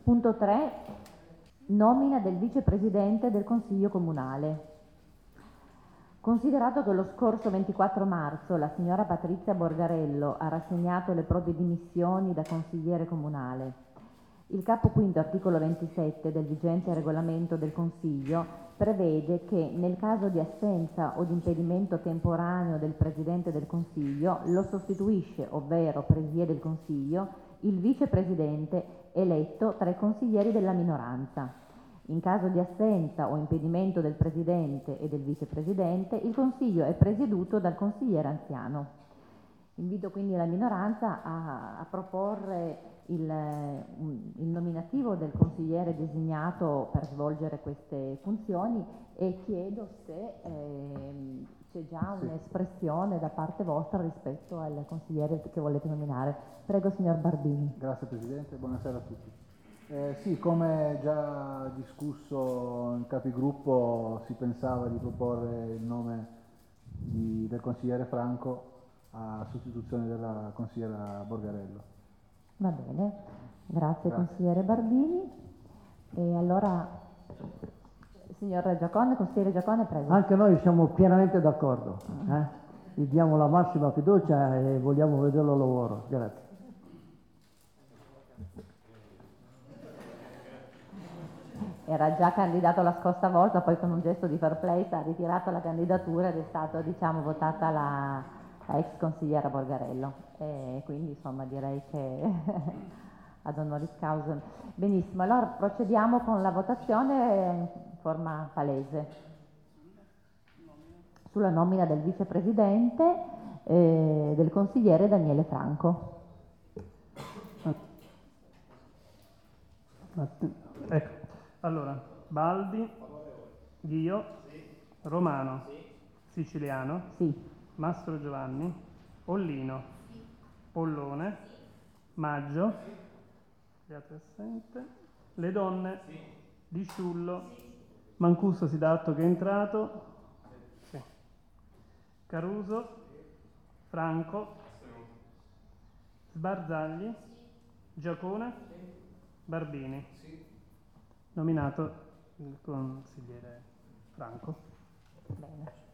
Punto 3. Nomina del vicepresidente del Consiglio Comunale. Considerato che lo scorso 24 marzo la signora Patrizia Borgarello ha rassegnato le proprie dimissioni da consigliere comunale, il capo quinto articolo 27 del vigente regolamento del Consiglio prevede che nel caso di assenza o di impedimento temporaneo del Presidente del Consiglio lo sostituisce, ovvero presiede il Consiglio, il vicepresidente eletto tra i consiglieri della minoranza. In caso di assenza o impedimento del Presidente e del Vicepresidente, il Consiglio è presieduto dal consigliere anziano. Invito quindi la minoranza a proporre il nominativo del consigliere designato per svolgere queste funzioni e chiedo se c'è già un'espressione da parte vostra rispetto al consigliere che volete nominare. Prego, signor Barbini. Grazie Presidente, buonasera a tutti. Sì, come già discusso in capigruppo, si pensava di proporre il nome del consigliere Franco a sostituzione della consigliera Borgarello. Va bene, grazie. Consigliere Barbini. E allora, signor Giacone, consigliere Giacone, prego. Anche noi siamo pienamente d'accordo, gli diamo la massima fiducia e vogliamo vederlo al lavoro. Grazie. Era già candidato la scorsa volta, poi con un gesto di fair play ha ritirato la candidatura ed è stato, diciamo, votata la ex consigliera Borgarello. E quindi, insomma, direi che ad honoris causa. Benissimo, allora procediamo con la votazione in forma palese sulla nomina del vicepresidente del consigliere Daniele Franco. Ecco. Allora, Baldi, Ghio, Romano, Siciliano, Mastro Giovanni, Ollino, Pollone, Maggio, gli altri assente, Le Donne, Di Sciullo, Mancuso si dà atto che è entrato, Caruso, Franco, Sbarzagli, Giacone, Barbini. Nominato il consigliere Franco. Bene.